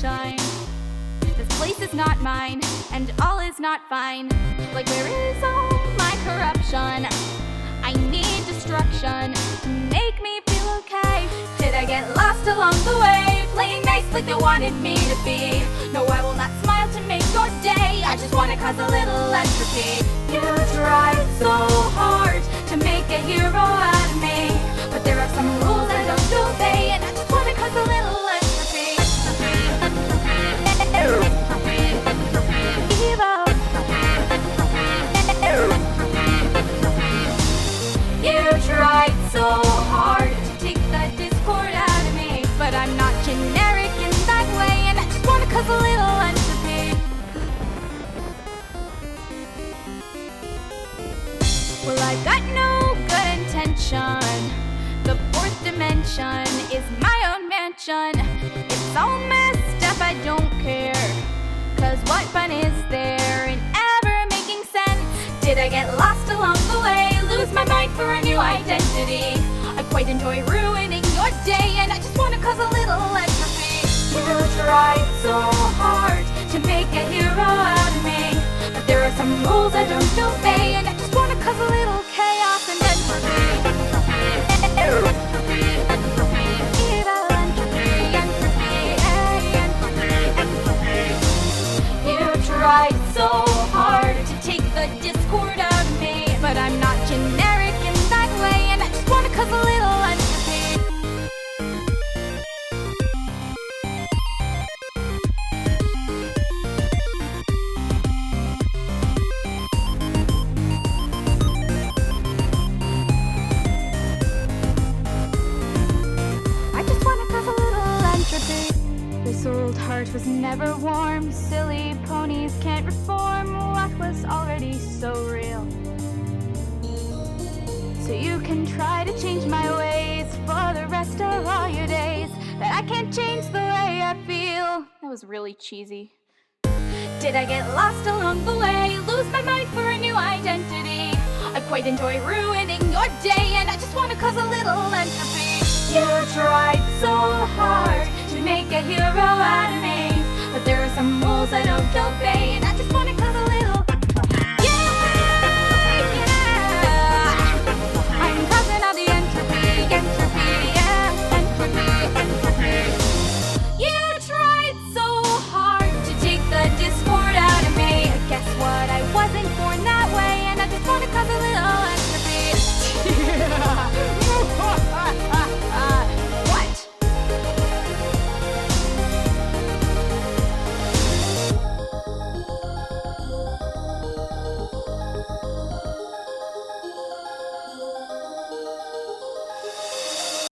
sunshine. This place is not mine, and all is not fine. Like, where is all my corruption? I need destruction to make me feel okay. Did I get lost along the way, playing nice like they wanted me to be? No, I will not smile to make your day. I just wanna cause a little entropy. You tried so hard to make a hero out of me, but there are some rules I don't obey, and I just wanna cause a little entropy. Evil. You tried so hard to take the discord out of me, but I'm not generic in that way, and I just wanna cause a little entropy. Well, I've got no good intention. The fourth dimension is my own mansion. It's all messed up, I don't care, cause what fun is there in ever making sense? Did I get lost along the way, lose my mind for a new identity? I quite enjoy ruining your day, and I just wanna cause a little entropy. You tried so hard to make a hero out of me, but there are some rules I don't obey, and I just wanna cause a little chaos and entropy. Evil entropy, entropy. You tried so hard to take the discord out of me, but I'm not generic in that way, and I just wanna cause a little entropy. I just wanna cause a little entropy. This old heart was never warm. Silly ponies can't reform what was already so real. So you can try to change my ways for the rest of all your days, but I can't change the way I feel. That was really cheesy. Did I get lost along the way, lose my mind for a new identity? I quite enjoy ruining your day, and I just wanna cause a little entropy. You tried so hard to make a hero out of me, but there are some rules I don't obey, and I just wanna cause a little. Yeah, I'm causing all the entropy.